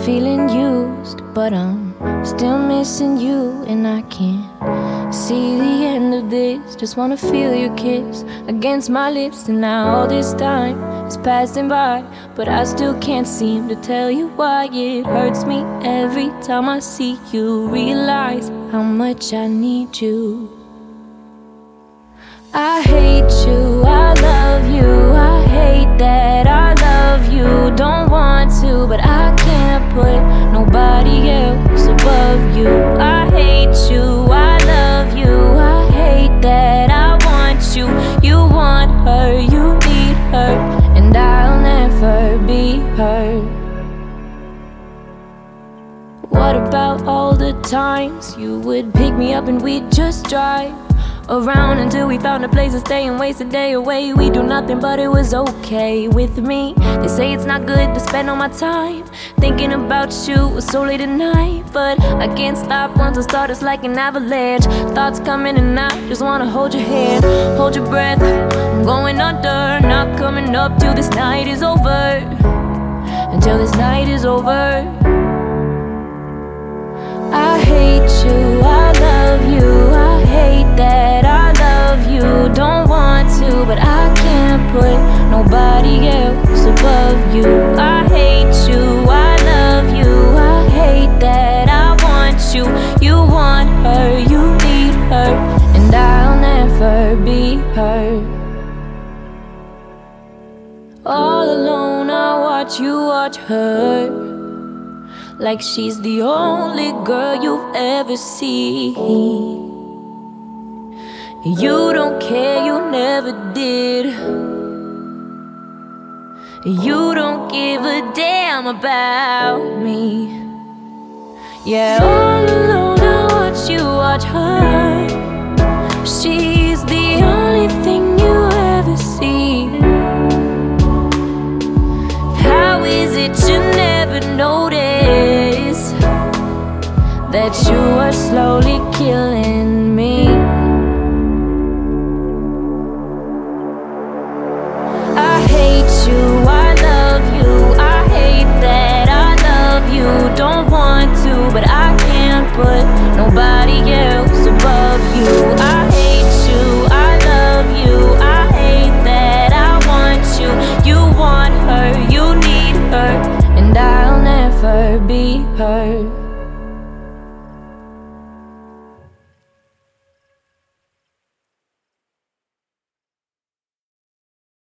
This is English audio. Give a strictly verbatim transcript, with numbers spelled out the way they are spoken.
feeling used, but I'm still missing you, and I can't see the end of this. Just wanna feel your kiss against my lips, and now all this time is passing by, but I still can't seem to tell you why. It hurts me every time I see you, realize how much I need you. I hate you, I love you, I hate that I love you. Don't want to, but I can't put nobody else above you. I hate you, I love you, I hate that I want you. You want her, you need her, and I'll never be her. What about all the times you would pick me up and we'd just drive around until we found a place to stay and waste a day away? We do nothing, but it was okay with me. They say it's not good to spend all my time thinking about you so late at night, but I can't stop once I start. It's like an avalanche. Thoughts coming and I just wanna hold your hand, hold your breath. I'm going under, not coming up till this night is over, until this night is over. I hate you, I love you, I hate that I love you. Don't want to, but I can't put nobody else above you. I hate you, I love you, I hate that I want you. You want her, you need her, and I'll never be her. All alone I watch you watch her, like she's the only girl you've ever seen. You don't care, you never did. You don't give a damn about me. Yeah, all alone I watch you watch her. She's the only thing you ever see. How is it you never notice that you are slowly killing